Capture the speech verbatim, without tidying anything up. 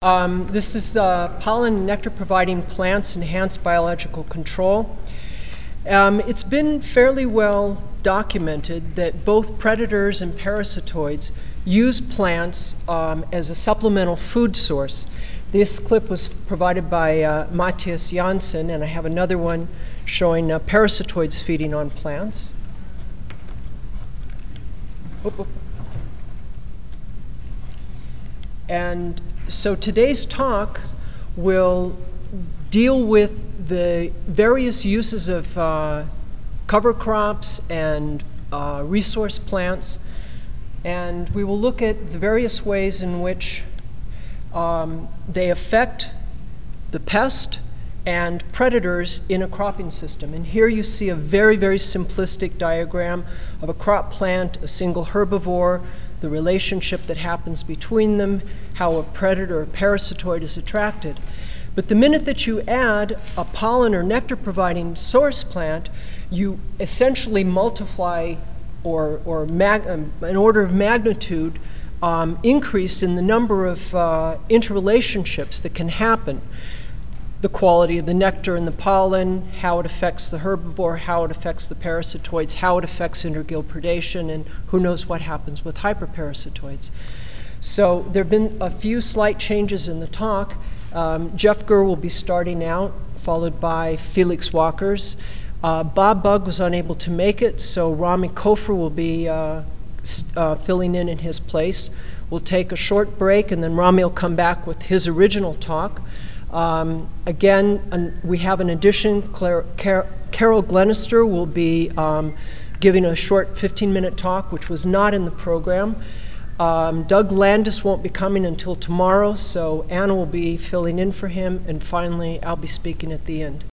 Um, this is uh, pollen and nectar providing plants enhanced biological control. Um, it's been fairly well documented that both predators and parasitoids use plants um, as a supplemental food source. This clip was provided by uh, Matthias Jansen, and I have another one showing uh, parasitoids feeding on plants. Oop, oop. And so today's talk will deal with the various uses of uh, cover crops and uh, resource plants, and we will look at the various ways in which um, they affect the pest and predators in a cropping system. And here you see a very, very simplistic diagram of a crop plant, a single herbivore, the relationship that happens between them, how a predator or parasitoid is attracted. But the minute that you add a pollen or nectar providing source plant, you essentially multiply or, or mag um, an order of magnitude um, increase in the number of uh, interrelationships that can happen. The quality of the nectar and the pollen, how it affects the herbivore, how it affects the parasitoids, how it affects intergill predation, and who knows what happens with hyperparasitoids. So there have been a few slight changes in the talk. Um, Jeff Gurr will be starting out, followed by Felix Walkers. Uh, Bob Bug was unable to make it, so Rami Koffer will be uh, uh, filling in in his place. We'll take a short break, and then Rami will come back with his original talk. Um, again, an, we have an addition. Claire, Car Carol Glenister will be um, giving a short fifteen minute talk, which was not in the program. Um, Doug Landis won't be coming until tomorrow, so Anna will be filling in for him, and finally I'll be speaking at the end.